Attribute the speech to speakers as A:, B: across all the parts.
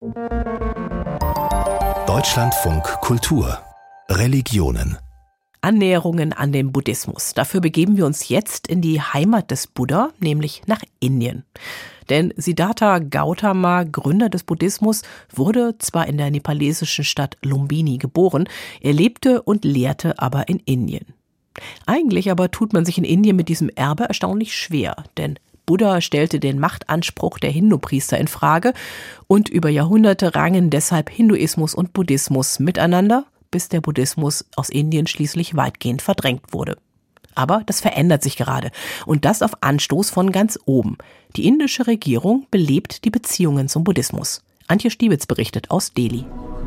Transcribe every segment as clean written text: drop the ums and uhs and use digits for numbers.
A: Deutschlandfunk Kultur Religionen.
B: Annäherungen an den Buddhismus. Dafür begeben wir uns jetzt in die Heimat des Buddha, nämlich nach Indien. Denn Siddhartha Gautama, Gründer des Buddhismus, wurde zwar in der nepalesischen Stadt Lumbini geboren, er lebte und lehrte aber in Indien. Eigentlich aber tut man sich in Indien mit diesem Erbe erstaunlich schwer, denn Buddha stellte den Machtanspruch der Hindu-Priester in Frage und über Jahrhunderte rangen deshalb Hinduismus und Buddhismus miteinander, bis der Buddhismus aus Indien schließlich weitgehend verdrängt wurde. Aber das verändert sich gerade und das auf Anstoß von ganz oben. Die indische Regierung belebt die Beziehungen zum Buddhismus. Antje Stiewitz berichtet aus Delhi.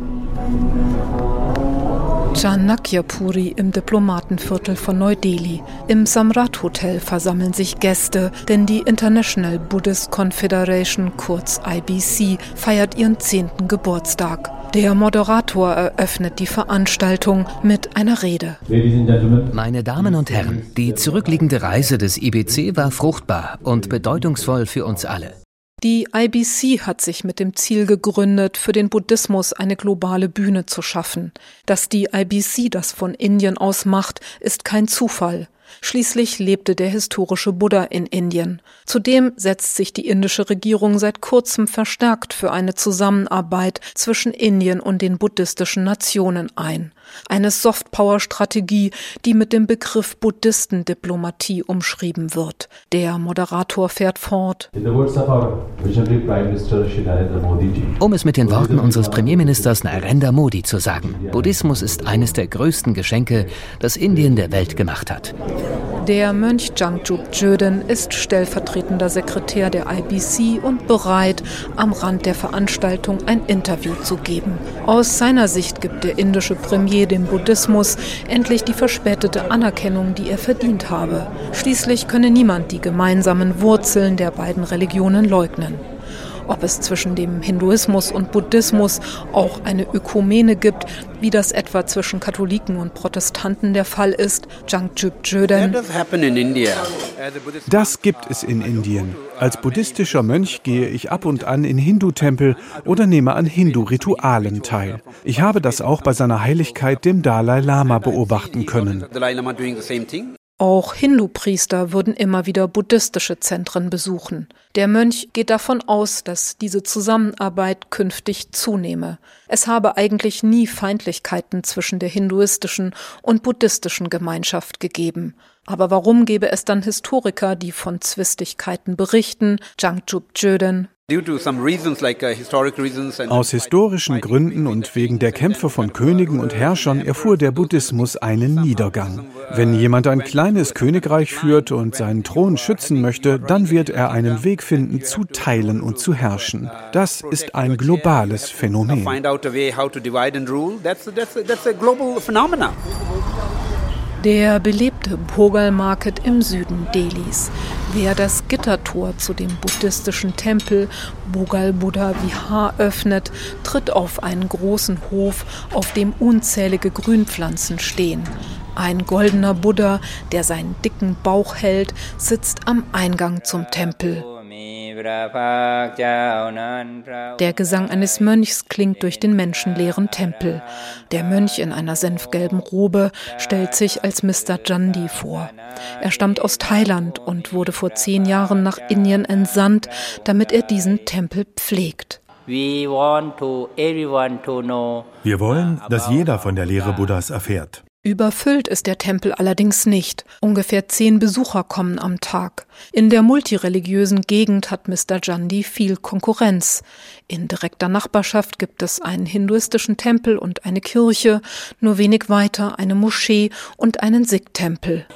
C: Chanakyapuri im Diplomatenviertel von Neu-Delhi. Im Samrat Hotel versammeln sich Gäste, denn die International Buddhist Confederation, kurz IBC, feiert ihren 10. Geburtstag. Der Moderator eröffnet die Veranstaltung mit einer Rede.
D: Meine Damen und Herren, die zurückliegende Reise des IBC war fruchtbar und bedeutungsvoll für uns alle.
C: Die IBC hat sich mit dem Ziel gegründet, für den Buddhismus eine globale Bühne zu schaffen. Dass die IBC das von Indien aus macht, ist kein Zufall. Schließlich lebte der historische Buddha in Indien. Zudem setzt sich die indische Regierung seit kurzem verstärkt für eine Zusammenarbeit zwischen Indien und den buddhistischen Nationen ein. Eine Softpower-Strategie, die mit dem Begriff Buddhistendiplomatie umschrieben wird. Der Moderator fährt fort.
D: Um es mit den Worten unseres Premierministers Narendra Modi zu sagen, Buddhismus ist eines der größten Geschenke, das Indien der Welt gemacht hat.
C: Der Mönch Jangchup Jöden ist stellvertretender Sekretär der IBC und bereit, am Rand der Veranstaltung ein Interview zu geben. Aus seiner Sicht gibt der indische Premier dem Buddhismus endlich die verspätete Anerkennung, die er verdient habe. Schließlich könne niemand die gemeinsamen Wurzeln der beiden Religionen leugnen. Ob es zwischen dem Hinduismus und Buddhismus auch eine Ökumene gibt, wie das etwa zwischen Katholiken und Protestanten der Fall ist, Jangchup Jöden.
E: Das gibt es in Indien. Als buddhistischer Mönch gehe ich ab und an in Hindu-Tempel oder nehme an Hindu-Ritualen teil. Ich habe das auch bei seiner Heiligkeit, dem Dalai Lama, beobachten können.
C: Auch Hindu-Priester würden immer wieder buddhistische Zentren besuchen. Der Mönch geht davon aus, dass diese Zusammenarbeit künftig zunehme. Es habe eigentlich nie Feindlichkeiten zwischen der hinduistischen und buddhistischen Gemeinschaft gegeben. Aber warum gäbe es dann Historiker, die von Zwistigkeiten berichten? Jangchup Jöden.
E: Aus historischen Gründen und wegen der Kämpfe von Königen und Herrschern erfuhr der Buddhismus einen Niedergang. Wenn jemand ein kleines Königreich führt und seinen Thron schützen möchte, dann wird er einen Weg finden, zu teilen und zu herrschen. Das ist ein globales Phänomen.
C: Der belebte Bhogal Market im Süden Delhis. Wer das Gittertor zu dem buddhistischen Tempel Bhogal Buddha Vihar öffnet, tritt auf einen großen Hof, auf dem unzählige Grünpflanzen stehen. Ein goldener Buddha, der seinen dicken Bauch hält, sitzt am Eingang zum Tempel. Der Gesang eines Mönchs klingt durch den menschenleeren Tempel. Der Mönch in einer senfgelben Robe stellt sich als Mr. Jandi vor. Er stammt aus Thailand und wurde vor 10 Jahren nach Indien entsandt, damit er diesen Tempel pflegt.
F: Wir wollen, dass jeder von der Lehre Buddhas erfährt.
C: Überfüllt ist der Tempel allerdings nicht. Ungefähr 10 Besucher kommen am Tag. In der multireligiösen Gegend hat Mr. Jandi viel Konkurrenz. In direkter Nachbarschaft gibt es einen hinduistischen Tempel und eine Kirche, nur wenig weiter eine Moschee und einen Sikh-Tempel.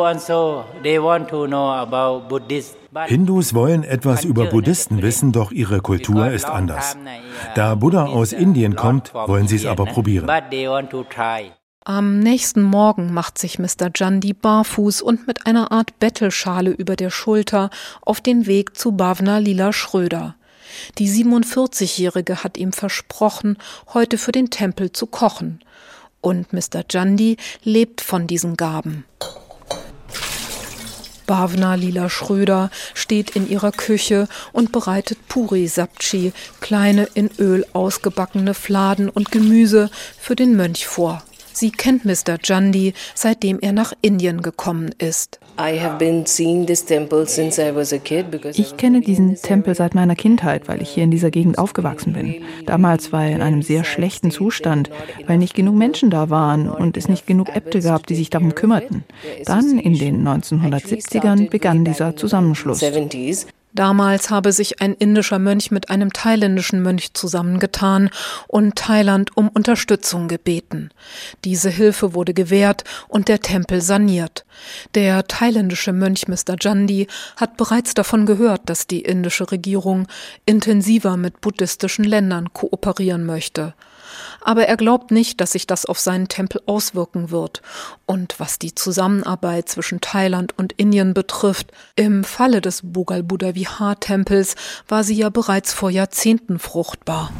F: Hindus wollen etwas über Buddhisten wissen, doch ihre Kultur ist anders. Da Buddha aus Indien kommt, wollen sie es aber probieren.
C: Am nächsten Morgen macht sich Mr. Jandi barfuß und mit einer Art Bettelschale über der Schulter auf den Weg zu Bhavna Lila Schröder. Die 47-Jährige hat ihm versprochen, heute für den Tempel zu kochen. Und Mr. Jandi lebt von diesen Gaben. Bhavna Lila Schröder steht in ihrer Küche und bereitet Puri Sabchi, kleine in Öl ausgebackene Fladen und Gemüse, für den Mönch vor. Sie kennt Mr. Jandy, seitdem er nach Indien gekommen ist.
G: Ich kenne diesen Tempel seit meiner Kindheit, weil ich hier in dieser Gegend aufgewachsen bin. Damals war er in einem sehr schlechten Zustand, weil nicht genug Menschen da waren und es nicht genug Äbte gab, die sich darum kümmerten. Dann in den 1970ern begann dieser Zusammenschluss.
C: Damals habe sich ein indischer Mönch mit einem thailändischen Mönch zusammengetan und Thailand um Unterstützung gebeten. Diese Hilfe wurde gewährt und der Tempel saniert. Der thailändische Mönch Mr. Jandy hat bereits davon gehört, dass die indische Regierung intensiver mit buddhistischen Ländern kooperieren möchte. Aber er glaubt nicht, dass sich das auf seinen Tempel auswirken wird. Und was die Zusammenarbeit zwischen Thailand und Indien betrifft, im Falle des Bhogal Buddha Vihar Tempels war sie ja bereits vor Jahrzehnten fruchtbar.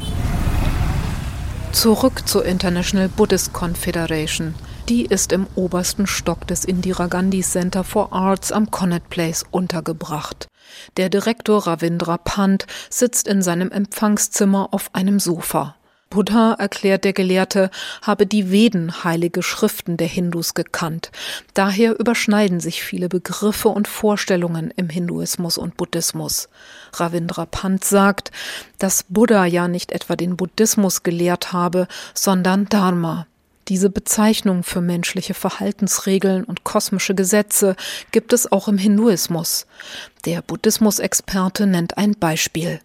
C: Zurück zur International Buddhist Confederation. Die ist im obersten Stock des Indira Gandhi Center for Arts am Connaught Place untergebracht. Der Direktor Ravindra Pant sitzt in seinem Empfangszimmer auf einem Sofa. Buddha, erklärt der Gelehrte, habe die Veden, heilige Schriften der Hindus, gekannt. Daher überschneiden sich viele Begriffe und Vorstellungen im Hinduismus und Buddhismus. Ravindra Pant sagt, dass Buddha ja nicht etwa den Buddhismus gelehrt habe, sondern Dharma. Diese Bezeichnung für menschliche Verhaltensregeln und kosmische Gesetze gibt es auch im Hinduismus. Der Buddhismusexperte nennt ein Beispiel.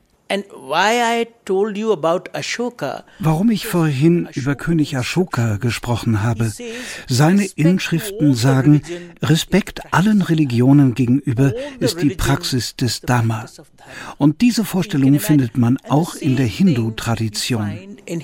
H: Warum ich vorhin über König Ashoka gesprochen habe. Seine Inschriften sagen, Respekt allen Religionen gegenüber ist die Praxis des Dharma. Und diese Vorstellung findet man auch in der Hindu-Tradition.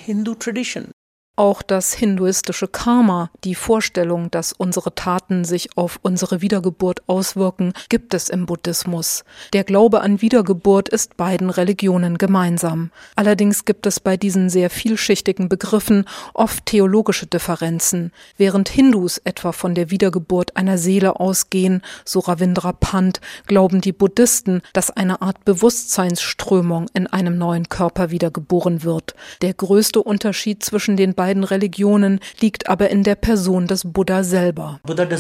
C: Auch das hinduistische Karma, die Vorstellung, dass unsere Taten sich auf unsere Wiedergeburt auswirken, gibt es im Buddhismus. Der Glaube an Wiedergeburt ist beiden Religionen gemeinsam. Allerdings gibt es bei diesen sehr vielschichtigen Begriffen oft theologische Differenzen. Während Hindus etwa von der Wiedergeburt einer Seele ausgehen, so Ravindra Pant, glauben die Buddhisten, dass eine Art Bewusstseinsströmung in einem neuen Körper wiedergeboren wird. Der größte Unterschied zwischen den beiden Religionen liegt aber in der Person des Buddha selber.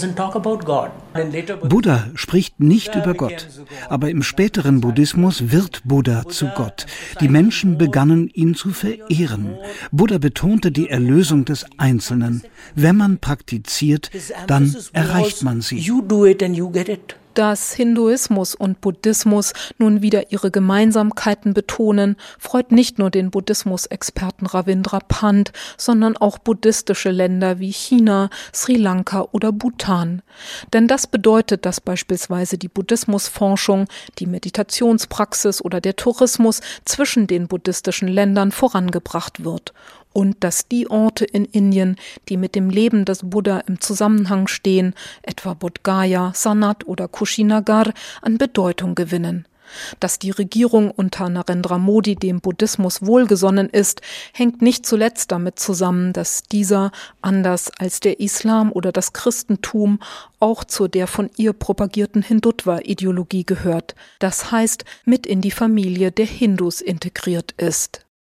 H: Buddha spricht nicht über Gott, aber im späteren Buddhismus wird Buddha zu Gott. Die Menschen begannen, ihn zu verehren. Buddha betonte die Erlösung des Einzelnen. Wenn man praktiziert, dann erreicht man sie.
C: Dass Hinduismus und Buddhismus nun wieder ihre Gemeinsamkeiten betonen, freut nicht nur den Buddhismusexperten Ravindra Pant, sondern auch buddhistische Länder wie China, Sri Lanka oder Bhutan. Denn das bedeutet, dass beispielsweise die Buddhismusforschung, die Meditationspraxis oder der Tourismus zwischen den buddhistischen Ländern vorangebracht wird. Und dass die Orte in Indien, die mit dem Leben des Buddha im Zusammenhang stehen, etwa Bodh Gaya, Sanat oder Kushinagar, an Bedeutung gewinnen. Dass die Regierung unter Narendra Modi dem Buddhismus wohlgesonnen ist, hängt nicht zuletzt damit zusammen, dass dieser, anders als der Islam oder das Christentum, auch zu der von ihr propagierten Hindutva-Ideologie gehört, das heißt, mit in die Familie der Hindus integriert ist.